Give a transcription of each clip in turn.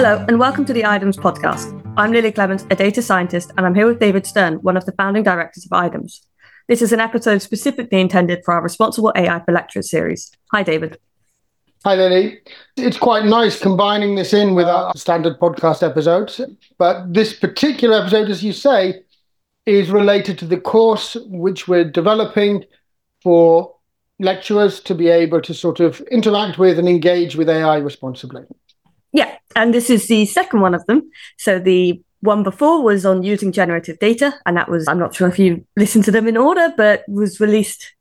Hello, and welcome to the IDEMS podcast. I'm Lily Clements, a data scientist, and I'm here with David Stern, one of the founding directors of IDEMS. This is an episode specifically intended for our Responsible AI for Lecturers series. Hi, David. Hi, Lily. It's quite nice combining this in with our standard podcast episodes, but this particular episode, as you say, is related to the course which we're developing for lecturers to be able to sort of interact with and engage with AI responsibly. Yeah, and this is the second one of them. So the one before was on using generative data, and that was, I'm not sure if you listened to them in order, but was released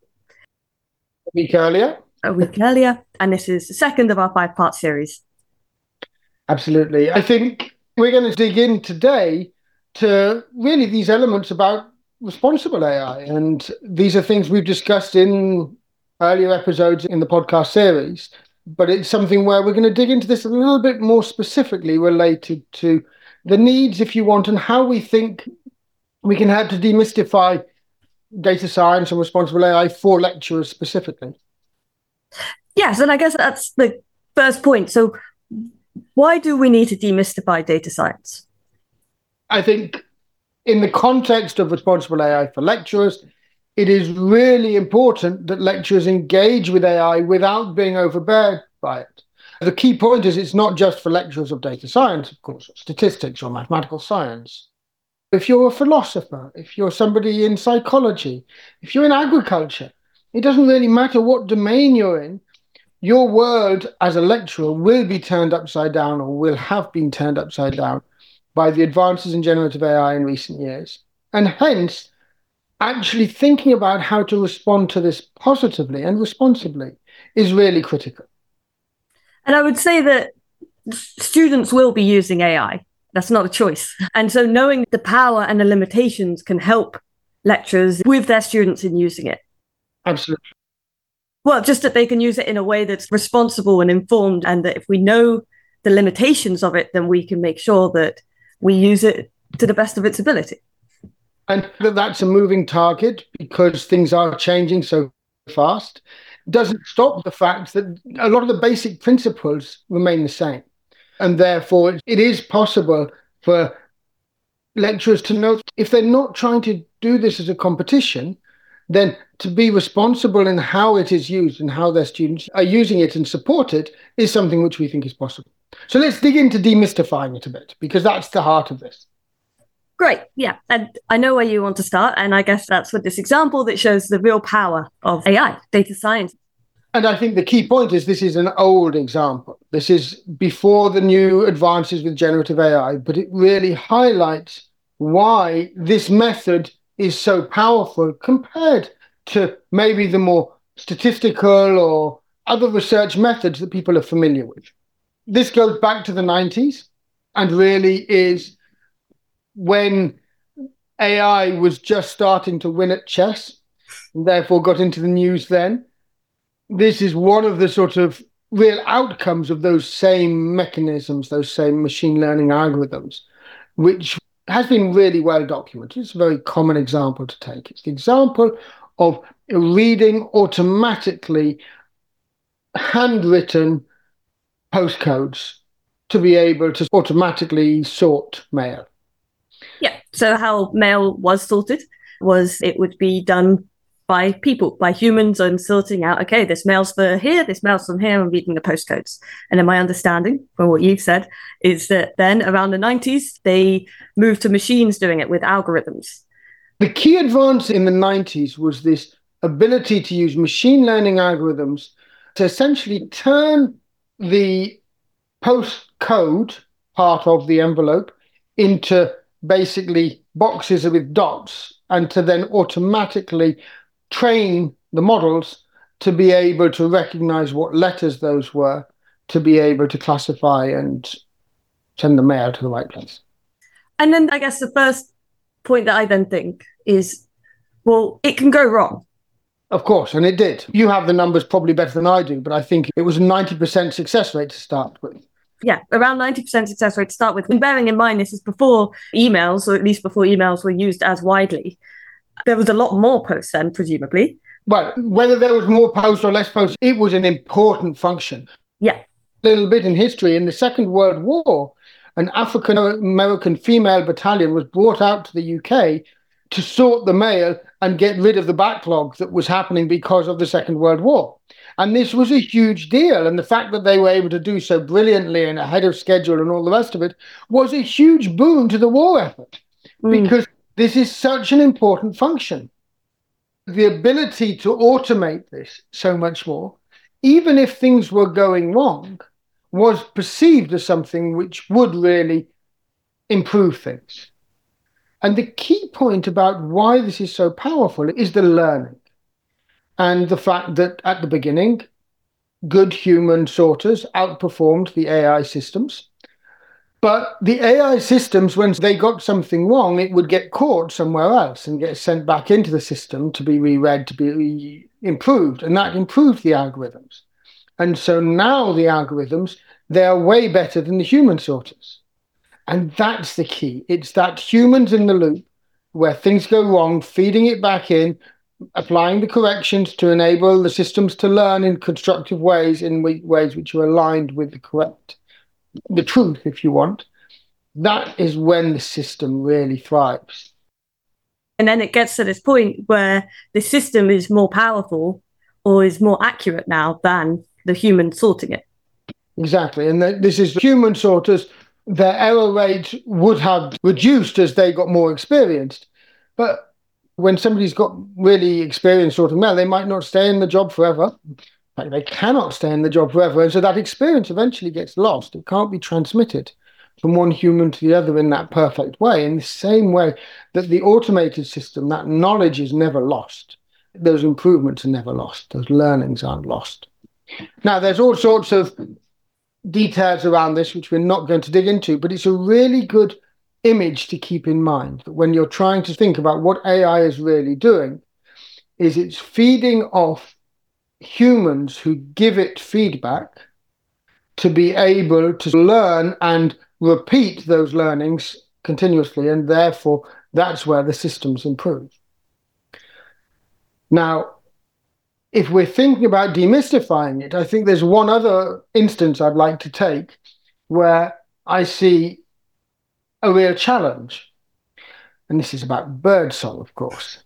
a week earlier. And this is the second of our 5-part series. Absolutely. I think we're going to dig in today to really these elements about responsible AI. And these are things we've discussed in earlier episodes in the podcast series. But it's something where we're going to dig into this a little bit more specifically related to the needs, if you want, and how we think we can help to demystify data science and responsible AI for lecturers specifically. Yes, and I guess that's the first point. So why do we need to demystify data science? I think in the context of responsible AI for lecturers, it is really important that lecturers engage with AI without being overbeared by it. The key point is it's not just for lecturers of data science, of course, or statistics or mathematical science. If you're a philosopher, if you're somebody in psychology, if you're in agriculture, it doesn't really matter what domain you're in. Your world as a lecturer will be turned upside down or will have been turned upside down by the advances in generative AI in recent years. And hence, actually thinking about how to respond to this positively and responsibly is really critical. And I would say that students will be using AI. That's not a choice. And so knowing the power and the limitations can help lecturers with their students in using it. Absolutely. Well, just that they can use it in a way that's responsible and informed, and that if we know the limitations of it, then we can make sure that we use it to the best of its ability. And that's a moving target because things are changing so fast. It doesn't stop the fact that a lot of the basic principles remain the same. And therefore, it is possible for lecturers to know if they're not trying to do this as a competition, then to be responsible in how it is used and how their students are using it and support it is something which we think is possible. So let's dig into demystifying it a bit, because that's the heart of this. Great. Yeah. And I know where you want to start. And I guess that's with this example that shows the real power of AI, data science. And I think the key point is this is an old example. This is before the new advances with generative AI, but it really highlights why this method is so powerful compared to maybe the more statistical or other research methods that people are familiar with. This goes back to the 90s and really is when AI was just starting to win at chess, and therefore got into the news then. This is one of the sort of real outcomes of those same mechanisms, those same machine learning algorithms, which has been really well documented. It's a very common example to take. It's the example of reading automatically handwritten postcodes to be able to automatically sort mail. Yeah. So how mail was sorted was it would be done by people, by humans, and sorting out, okay, this mail's for here, this mail's from here, and reading the postcodes. And then my understanding from what you've said is that then around the 90s, they moved to machines doing it with algorithms. The key advance in the 90s was this ability to use machine learning algorithms to essentially turn the postcode part of the envelope into basically boxes with dots, and to then automatically train the models to be able to recognize what letters those were, to be able to classify and send the mail to the right place. And then I guess the first point that I then think is, well, it can go wrong. Of course, and it did. You have the numbers probably better than I do, but I think it was a 90% success rate to start with. Yeah, around 90% success rate to start with. And bearing in mind, this is before emails, or at least before emails were used as widely. There was a lot more posts then, presumably. Well, whether there was more posts or less posts, it was an important function. Yeah. A little bit in history, in the Second World War, an African American female battalion was brought out to the UK to sort the mail and get rid of the backlog that was happening because of the Second World War. And this was a huge deal. And the fact that they were able to do so brilliantly and ahead of schedule and all the rest of it was a huge boon to the war effort, because this is such an important function. The ability to automate this so much more, even if things were going wrong, was perceived as something which would really improve things. And the key point about why this is so powerful is the learning. And the fact that at the beginning, good human sorters outperformed the AI systems. But the AI systems, when they got something wrong, it would get caught somewhere else and get sent back into the system to be reread, to be improved. And that improved the algorithms. And so now the algorithms, they're way better than the human sorters. And that's the key. It's that humans in the loop where things go wrong, feeding it back in, applying the corrections to enable the systems to learn in constructive ways, in ways which are aligned with the truth, if you want. That is when the system really thrives. And then it gets to this point where the system is more powerful or is more accurate now than the human sorting it. Exactly. And this is human sorters. Their error rate would have reduced as they got more experienced. But when somebody's got really experienced sorting mail, they might not stay in the job forever. In fact, they cannot stay in the job forever. And so that experience eventually gets lost. It can't be transmitted from one human to the other in that perfect way. In the same way that the automated system, that knowledge is never lost. Those improvements are never lost. Those learnings aren't lost. Now, there's all sorts of details around this, which we're not going to dig into, but it's a really good image to keep in mind that when you're trying to think about what AI is really doing, is it's feeding off humans who give it feedback to be able to learn and repeat those learnings continuously, and therefore that's where the systems improve. Now, if we're thinking about demystifying it, I think there's one other instance I'd like to take where I see a real challenge. And this is about birdsong, of course.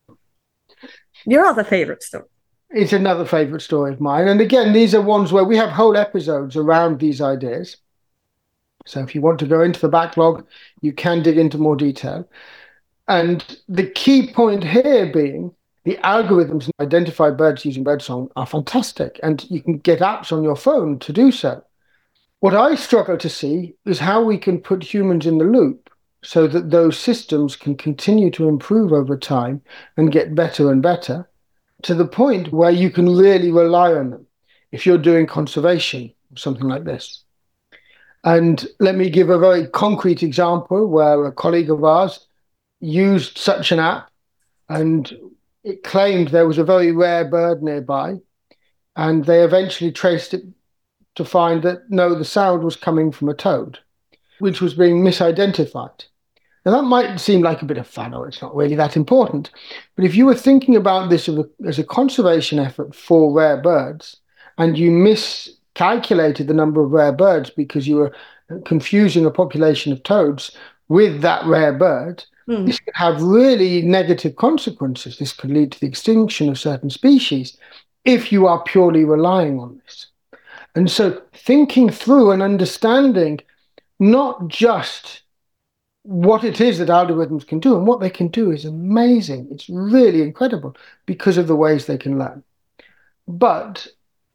Your other favourite story. It's another favourite story of mine. And again, these are ones where we have whole episodes around these ideas. So if you want to go into the backlog, you can dig into more detail. And the key point here being, the algorithms that identify birds using birdsong are fantastic, and you can get apps on your phone to do so. What I struggle to see is how we can put humans in the loop so that those systems can continue to improve over time and get better and better to the point where you can really rely on them if you're doing conservation or something like this. And let me give a very concrete example where a colleague of ours used such an app, and it claimed there was a very rare bird nearby, and they eventually traced it to find that, no, the sound was coming from a toad, which was being misidentified. Now, that might seem like a bit of fun, or it's not really that important. But if you were thinking about this as a conservation effort for rare birds, and you miscalculated the number of rare birds because you were confusing a population of toads with that rare bird, this could have really negative consequences. This could lead to the extinction of certain species if you are purely relying on this. And so thinking through and understanding not just what it is that algorithms can do, and what they can do is amazing. It's really incredible because of the ways they can learn. But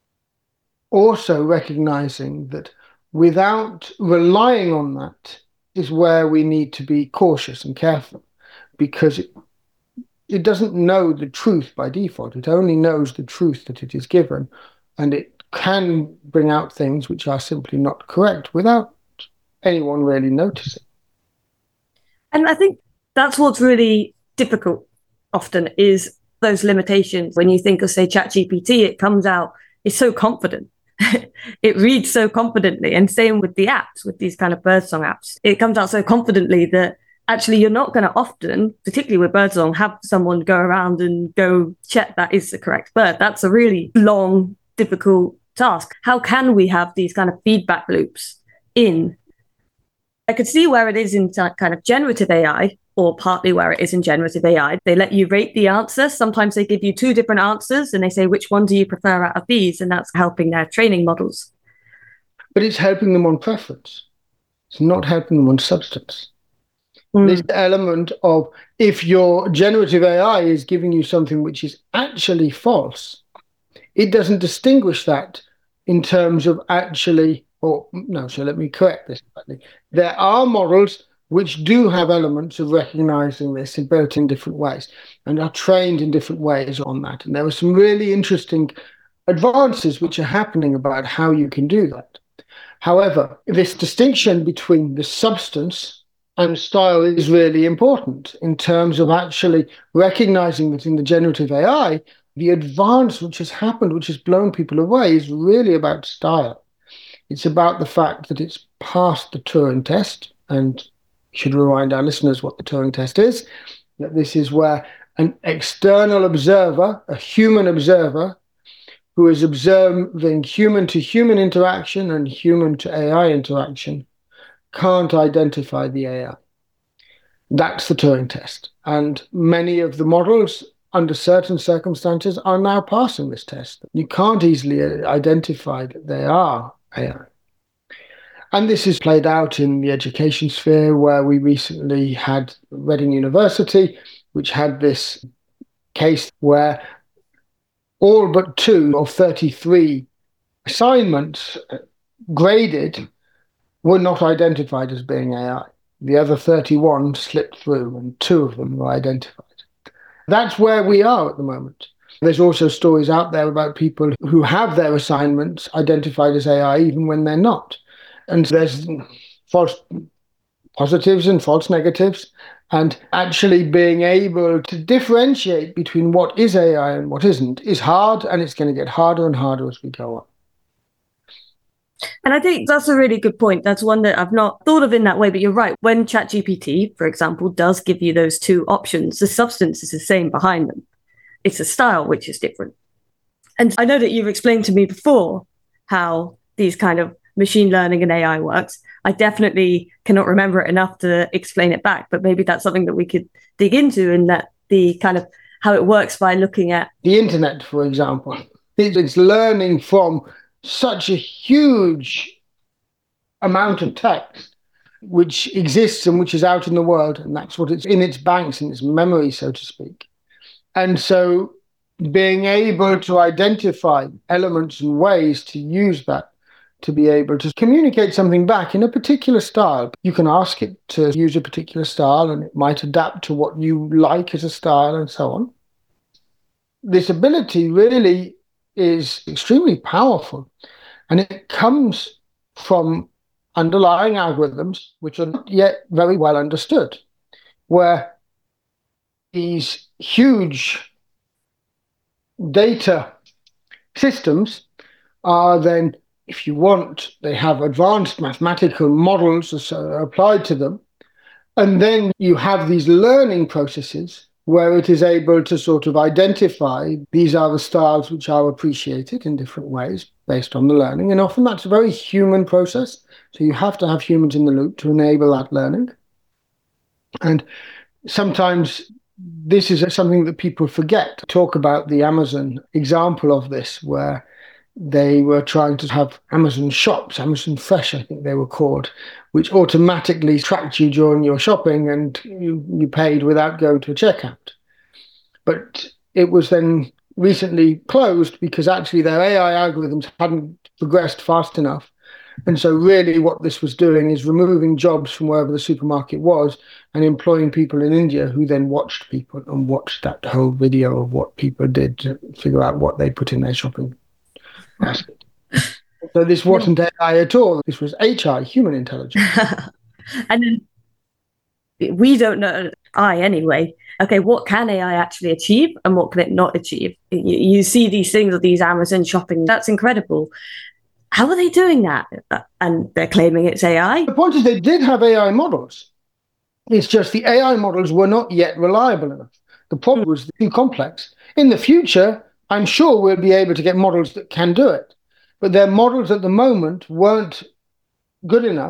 also recognizing that without relying on that is where we need to be cautious and careful, because it doesn't know the truth by default. It only knows the truth that it is given, and it can bring out things which are simply not correct without anyone really noticing. And I think that's what's really difficult often, is those limitations. When you think of, say, ChatGPT, it comes out, it's so confident. It reads so confidently. And same with the apps, with these kind of birdsong apps. It comes out so confidently that actually you're not going to often, particularly with birdsong, have someone go around and go check that is the correct bird. That's a really long, difficult task. How can we have these kind of feedback loops in I could see where it is in kind of generative AI, or partly where it is in generative AI. They let you rate the answer. Sometimes they give you two different answers and they say, which one do you prefer out of these? And that's helping their training models. But it's helping them on preference. It's not helping them on substance. This element of, if your generative AI is giving you something which is actually false, it doesn't distinguish that in terms of actually, or no, so let me correct this slightly. There are models which do have elements of recognizing this and built in different ways and are trained in different ways on that. And there are some really interesting advances which are happening about how you can do that. However, this distinction between the substance and style is really important in terms of actually recognizing that in the generative AI, the advance which has happened, which has blown people away, is really about style. It's about the fact that it's passed the Turing test, and we should remind our listeners what the Turing test is, that this is where an external observer, a human observer, who is observing human-to-human interaction and human-to-AI interaction, can't identify the AI. That's the Turing test. And many of the models, under certain circumstances, are now passing this test. You can't easily identify that they are AI. And this is played out in the education sphere, where we recently had Reading University, which had this case where all but 2 of 33 assignments graded were not identified as being AI. The other 31 slipped through, and 2 of them were identified. That's where we are at the moment. There's also stories out there about people who have their assignments identified as AI even when they're not. And there's false positives and false negatives. And actually being able to differentiate between what is AI and what isn't is hard, and it's going to get harder and harder as we go on. And I think that's a really good point. That's one that I've not thought of in that way, but you're right. When ChatGPT, for example, does give you those two options, the substance is the same behind them. It's a style which is different. And I know that you've explained to me before how these kind of machine learning and AI works. I definitely cannot remember it enough to explain it back, but maybe that's something that we could dig into, and that the kind of how it works by looking at the internet, for example. It's learning from such a huge amount of text which exists and which is out in the world, and that's what it's in its banks, in its memory, so to speak. And so being able to identify elements and ways to use that to be able to communicate something back in a particular style. You can ask it to use a particular style, and it might adapt to what you like as a style and so on. This ability really is extremely powerful, and it comes from underlying algorithms which are not yet very well understood, where these huge data systems are then, if you want, they have advanced mathematical models applied to them. And then you have these learning processes where it is able to sort of identify these are the styles which are appreciated in different ways based on the learning. And often that's a very human process. So you have to have humans in the loop to enable that learning. And sometimes this is something that people forget. Talk about the Amazon example of this, where they were trying to have Amazon shops, Amazon Fresh, I think they were called, which automatically tracked you during your shopping, and you paid without going to a checkout. But it was then recently closed because actually their AI algorithms hadn't progressed fast enough. And so really what this was doing is removing jobs from wherever the supermarket was and employing people in India who then watched people and watched that whole video of what people did to figure out what they put in their shopping. So this wasn't AI at all. This was HI, human intelligence. And then we don't know, anyway, okay, what can AI actually achieve and what can it not achieve? You see these things of these Amazon shopping, that's incredible. How are they doing that? And they're claiming it's AI? The point is they did have AI models. It's just the AI models were not yet reliable enough. The problem was too complex. In the future, I'm sure we'll be able to get models that can do it. But their models at the moment weren't good enough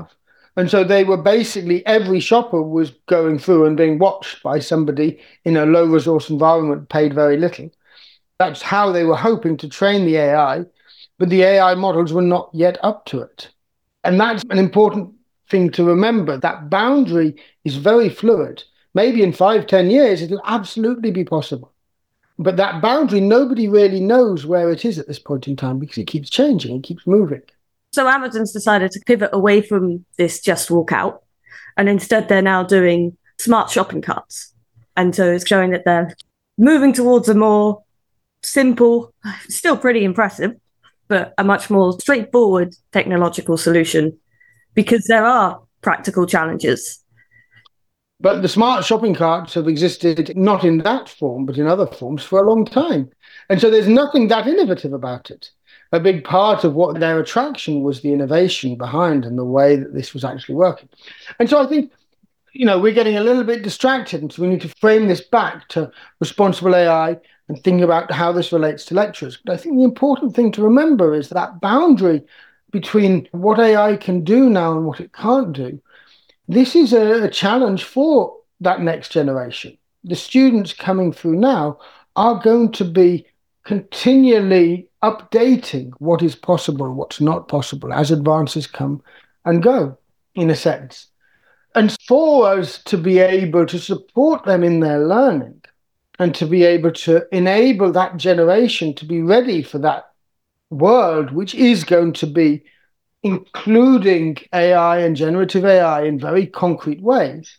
And so they were basically, every shopper was going through and being watched by somebody in a low resource environment, paid very little. That's how they were hoping to train the AI, but the AI models were not yet up to it. And that's an important thing to remember. That boundary is very fluid. Maybe in 5-10 years, it'll absolutely be possible. But that boundary, nobody really knows where it is at this point in time because it keeps changing, it keeps moving. So Amazon's decided to pivot away from this just walk out, and instead they're now doing smart shopping carts. And so it's showing that they're moving towards a more simple, still pretty impressive, but a much more straightforward technological solution, because there are practical challenges. But the smart shopping carts have existed not in that form, but in other forms for a long time. And so there's nothing that innovative about it. A big part of what their attraction was the innovation behind and the way that this was actually working. And so I think, we're getting a little bit distracted, and so we need to frame this back to responsible AI and think about how this relates to lecturers. But I think the important thing to remember is that boundary between what AI can do now and what it can't do. This is a challenge for that next generation. The students coming through now are going to be continually updating what is possible, what's not possible, as advances come and go, in a sense. And for us to be able to support them in their learning and to be able to enable that generation to be ready for that world, which is going to be including AI and generative AI in very concrete ways,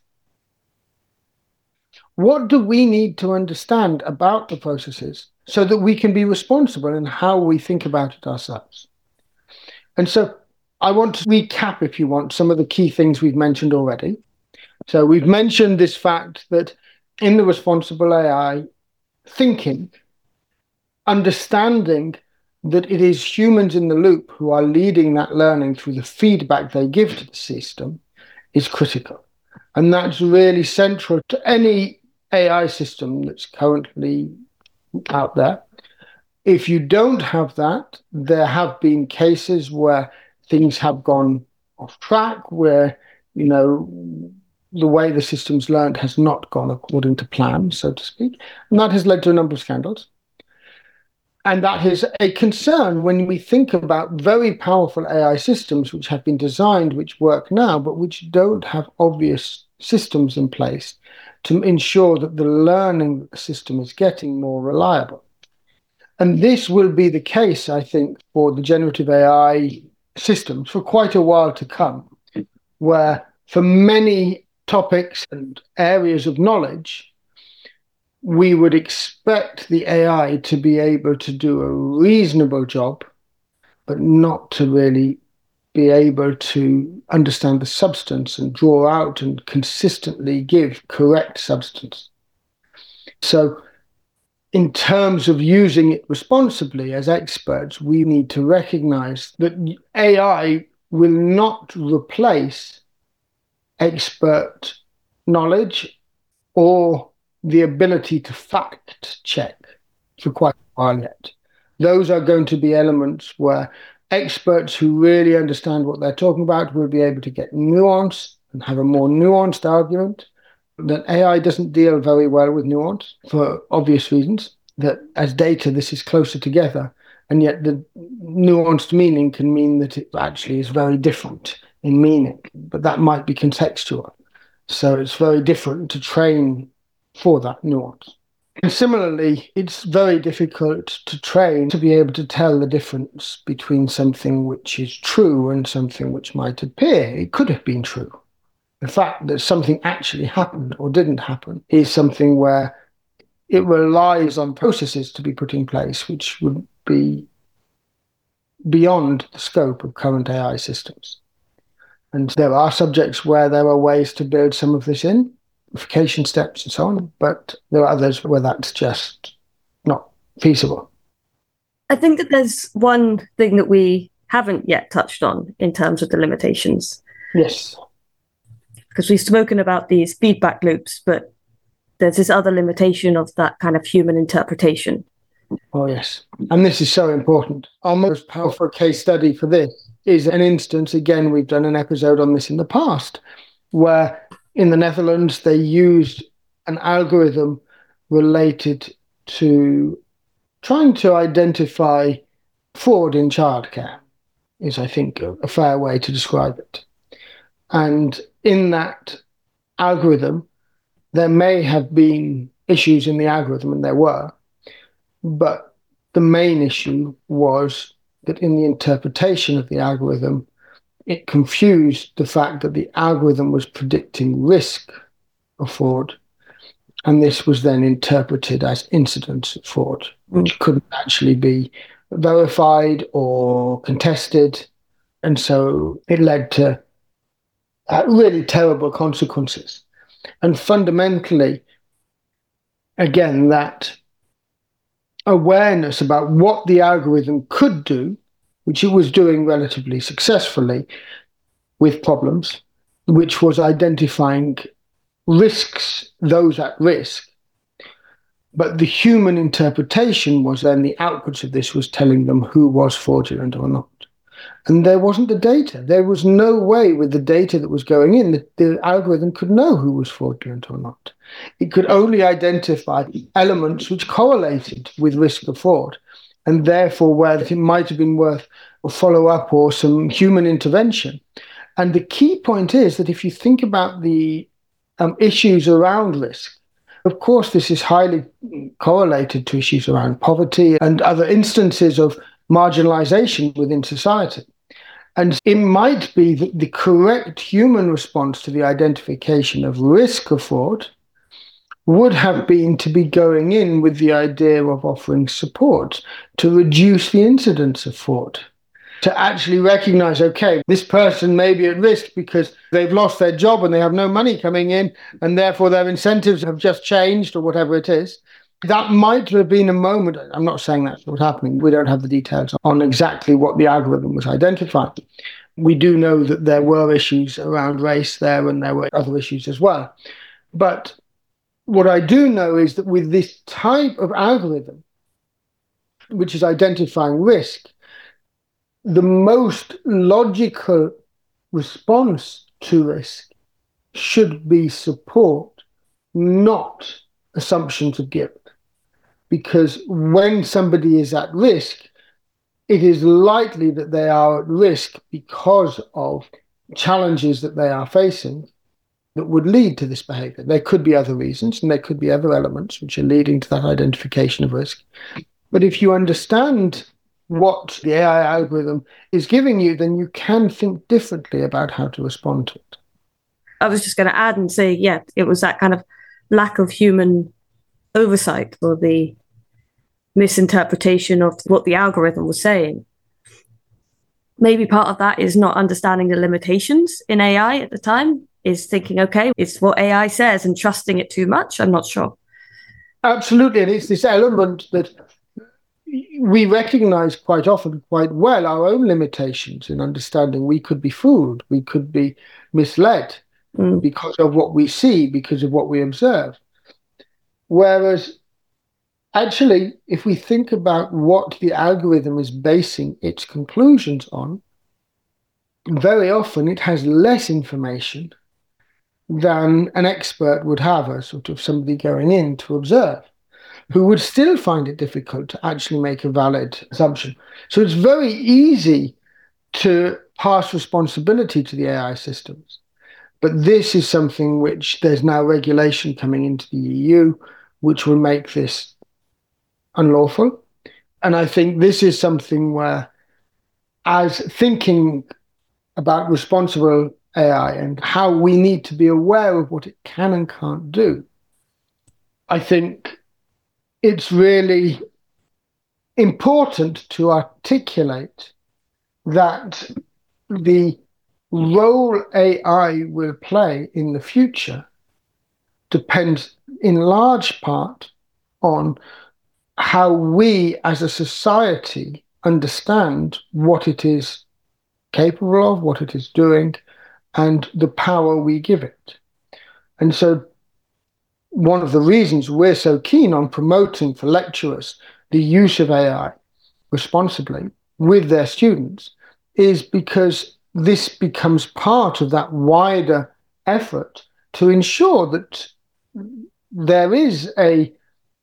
what do we need to understand about the processes so that we can be responsible in how we think about it ourselves? And so I want to recap, if you want, some of the key things we've mentioned already. So we've mentioned this fact that in the responsible AI thinking, understanding that it is humans in the loop who are leading that learning through the feedback they give to the system is critical. And that's really central to any AI system that's currently out there. If you don't have that, there have been cases where things have gone off track, where, the way the system's learned has not gone according to plan, so to speak. And that has led to a number of scandals. And that is a concern when we think about very powerful AI systems which have been designed, which work now, but which don't have obvious systems in place to ensure that the learning that the system is getting more reliable. And this will be the case, I think, for the generative AI systems for quite a while to come, where for many topics and areas of knowledge, we would expect the AI to be able to do a reasonable job, but not to really be able to understand the substance and draw out and consistently give correct substance. So in terms of using it responsibly as experts, we need to recognize that AI will not replace expert knowledge or the ability to fact check for quite a while yet. Those are going to be elements where experts who really understand what they're talking about will be able to get nuance and have a more nuanced argument. That AI doesn't deal very well with nuance for obvious reasons, that as data this is closer together, and yet the nuanced meaning can mean that it actually is very different in meaning, but that might be contextual. So it's very different to train for that nuance. And similarly, it's very difficult to train to be able to tell the difference between something which is true and something which might appear it could have been true. The fact that something actually happened or didn't happen is something where it relies on processes to be put in place, which would be beyond the scope of current AI systems. And there are subjects where there are ways to build some of this in, verification steps and so on, but there are others where that's just not feasible. I think that there's one thing that we haven't yet touched on in terms of the limitations. Yes. Because we've spoken about these feedback loops, but there's this other limitation of that kind of human interpretation. Oh, yes. And this is so important. Our most powerful case study for this is an instance, again, we've done an episode on this in the past, where in the Netherlands they used an algorithm related to trying to identify fraud in childcare, is I think a fair way to describe it. And in that algorithm, there may have been issues in the algorithm, and there were, but the main issue was that in the interpretation of the algorithm, it confused the fact that the algorithm was predicting risk of fraud, and this was then interpreted as incidents of fraud, which couldn't actually be verified or contested. And so it led to really terrible consequences. And fundamentally, again, that awareness about what the algorithm could do, which it was doing relatively successfully with problems, which was identifying risks, those at risk. But the human interpretation was then the outputs of this was telling them who was fraudulent or not. And there wasn't the data. There was no way with the data that was going in that the algorithm could know who was fraudulent or not. It could only identify elements which correlated with risk of fraud, and therefore where it might have been worth a follow-up or some human intervention. And the key point is that if you think about the issues around risk, of course, this is highly correlated to issues around poverty and other instances of marginalization within society. And it might be that the correct human response to the identification of risk of fraud would have been to be going in with the idea of offering support to reduce the incidence of fraud, to actually recognize, okay, this person may be at risk because they've lost their job and they have no money coming in, and therefore their incentives have just changed or whatever it is. That might have been a moment. I'm not saying that's what's happening. We don't have the details on exactly what the algorithm was identifying. We do know that there were issues around race there, and there were other issues as well. But what I do know is that with this type of algorithm, which is identifying risk, the most logical response to risk should be support, not assumptions of guilt. Because when somebody is at risk, it is likely that they are at risk because of challenges that they are facing that would lead to this behavior. There could be other reasons, and there could be other elements which are leading to that identification of risk. But if you understand what the AI algorithm is giving you, then you can think differently about how to respond to it. I was just going to add and say, yeah, it was that kind of lack of human oversight or the misinterpretation of what the algorithm was saying. Maybe part of that is not understanding the limitations in AI at the time, is thinking, okay, it's what AI says and trusting it too much. I'm not sure. Absolutely. And it's this element that we recognize quite often, quite well, our own limitations in understanding. We could be fooled, we could be misled because of what we see, because of what we observe. Whereas actually, if we think about what the algorithm is basing its conclusions on, very often it has less information than an expert would have, a sort of somebody going in to observe, who would still find it difficult to actually make a valid assumption. So it's very easy to pass responsibility to the AI systems. But this is something which there's now regulation coming into the EU, which will make this unlawful. And I think this is something where, as thinking about responsible AI and how we need to be aware of what it can and can't do, I think it's really important to articulate that the role AI will play in the future depends in large part on how we as a society understand what it is capable of, what it is doing, and the power we give it. And so one of the reasons we're so keen on promoting for lecturers the use of AI responsibly with their students is because this becomes part of that wider effort to ensure that there is a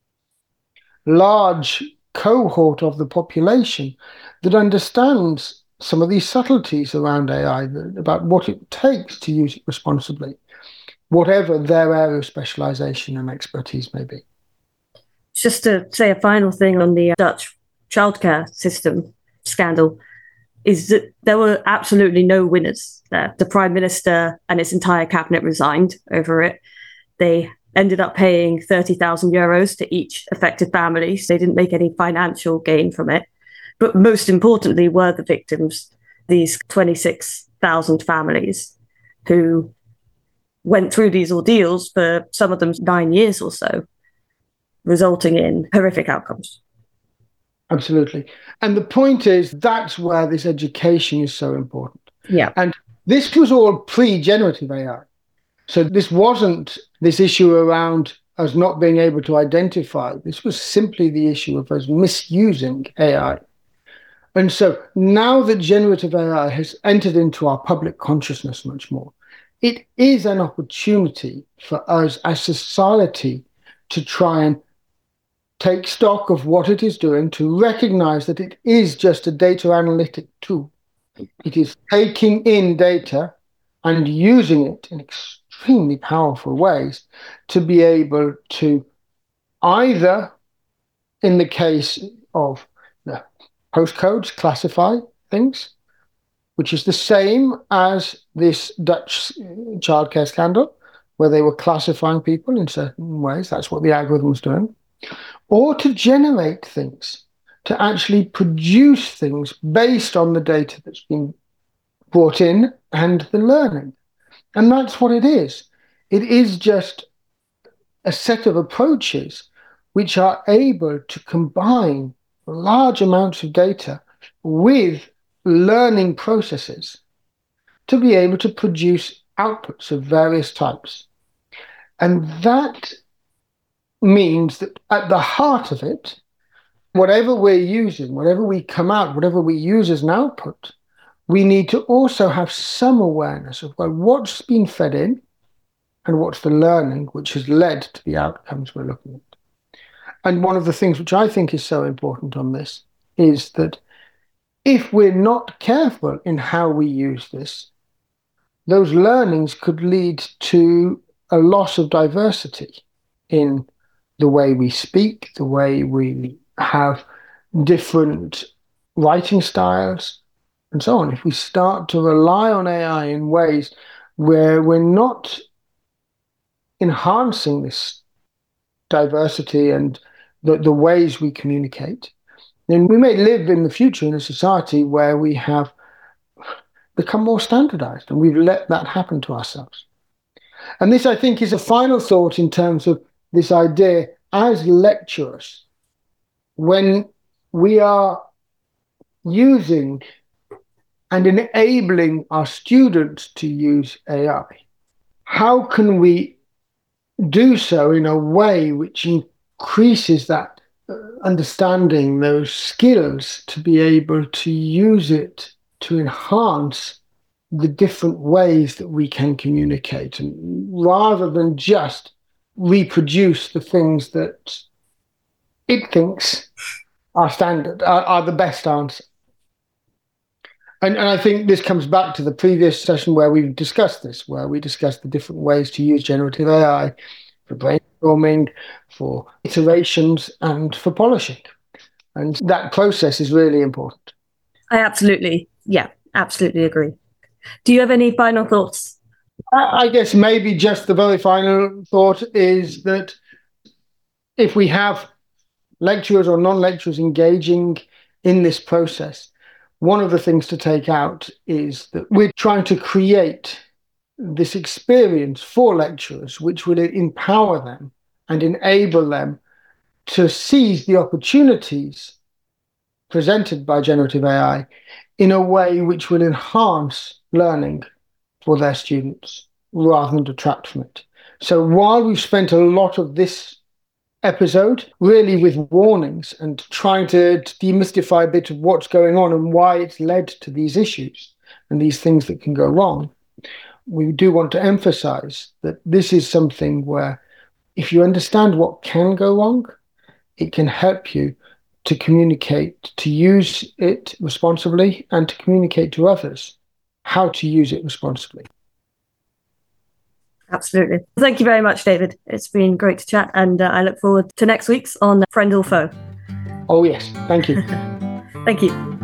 large cohort of the population that understands some of these subtleties around AI, about what it takes to use it responsibly, whatever their area of specialization and expertise may be. Just to say a final thing on the Dutch childcare system scandal, is that there were absolutely no winners there. The Prime Minister and its entire cabinet resigned over it. They ended up paying €30,000 to each affected family, so they didn't make any financial gain from it. But most importantly were the victims, these 26,000 families who went through these ordeals for some of them 9 years or so, resulting in horrific outcomes. Absolutely. And the point is, that's where this education is so important. Yeah. And this was all pre-generative AI. So this wasn't this issue around us not being able to identify. This was simply the issue of us misusing AI. And so now that generative AI has entered into our public consciousness much more, it is an opportunity for us as society to try and take stock of what it is doing, to recognize that it is just a data analytic tool. It is taking in data and using it in extremely powerful ways to be able to either, in the case of the postcodes, classify things, which is the same as this Dutch childcare scandal, where they were classifying people in certain ways. That's what the algorithm was doing. Or to generate things, to actually produce things based on the data that's been brought in and the learning. And that's what it is. It is just a set of approaches which are able to combine large amounts of data with learning processes to be able to produce outputs of various types. And that means that at the heart of it, whatever we're using, whatever we come out, whatever we use as an output, we need to also have some awareness of, well, what's been fed in and what's the learning which has led to the outcomes we're looking at. And one of the things which I think is so important on this is that if we're not careful in how we use this, those learnings could lead to a loss of diversity in the way we speak, the way we have different writing styles, and so on. If we start to rely on AI in ways where we're not enhancing this diversity and the ways we communicate, then we may live in the future in a society where we have become more standardized, and we've let that happen to ourselves. And this, I think, is a final thought in terms of this idea as lecturers, when we are using and enabling our students to use AI, how can we do so in a way which increases that understanding, those skills, to be able to use it to enhance the different ways that we can communicate, and rather than just reproduce the things that it thinks are standard, are the best answer. And I think this comes back to the previous session where we discussed this, where we discussed the different ways to use generative AI for brainstorming, for iterations, and for polishing. And that process is really important. I absolutely agree. Do you have any final thoughts? I guess maybe just the very final thought is that if we have lecturers or non-lecturers engaging in this process, one of the things to take out is that we're trying to create this experience for lecturers which will empower them and enable them to seize the opportunities presented by generative AI in a way which will enhance learning for their students rather than detract from it. So while we've spent a lot of this episode, really with warnings and trying to demystify a bit of what's going on and why it's led to these issues and these things that can go wrong. We do want to emphasize that this is something where if you understand what can go wrong, it can help you to communicate, to use it responsibly, and to communicate to others how to use it responsibly. Absolutely. Thank you very much, David. It's been great to chat, and I look forward to next week's on Friend or Foe. Oh, yes. Thank you. Thank you.